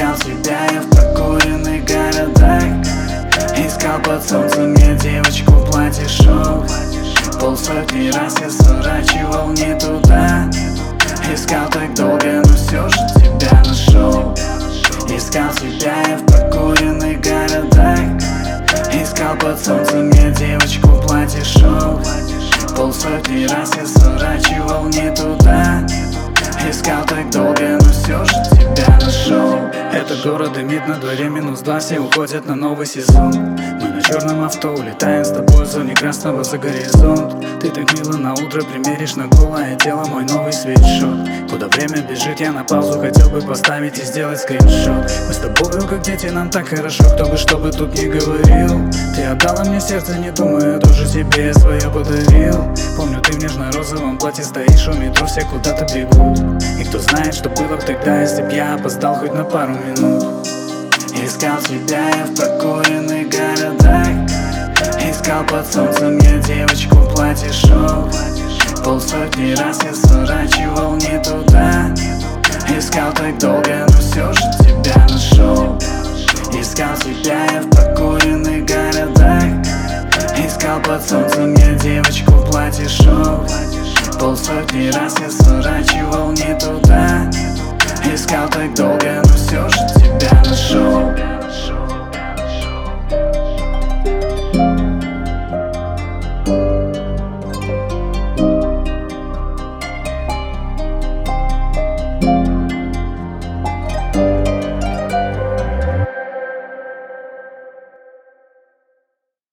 Искал тебя я в прокуренных городах, искал под солнцем я девочку в платье шел. Полсотни раз я сворачивал не туда, искал так долго, но все же тебя нашел. Искал тебя я в прокуренных городах, искал под солнцем я девочку в платье шел. Полсотни раз я сворачивал не туда, искал так долго, но все же тебя нашел. Этот город дымит, на дворе -2, все уходят на новый сезон. Мы на черном авто улетаем с тобой в зоне красного за горизонт. Ты так мило на утро примеришь на голое тело мой новый свитшот. Куда время бежит, я на паузу хотел бы поставить и сделать скриншот. Мы с тобой как дети, нам так хорошо, кто бы что бы тут ни говорил. Ты отдала мне сердце, не думая, тоже тебе я свое подарил. Помню, ты в нежно-розовом платье стоишь у метро, все куда-то бегут. И кто знает, что было бы тогда, если б я опоздал хоть на пару минут. Искал тебя я в прокуренных городах, искал под солнцем я девочку в платье шел. Полсотни раз я сворачивал не туда, искал так долго, но все же тебя нашел. Искал тебя я в прокуренных городах, искал под солнцем я девочку в платье шел. Полсотни раз я сворачивал не туда, искал так долго, но все же тебя нашел.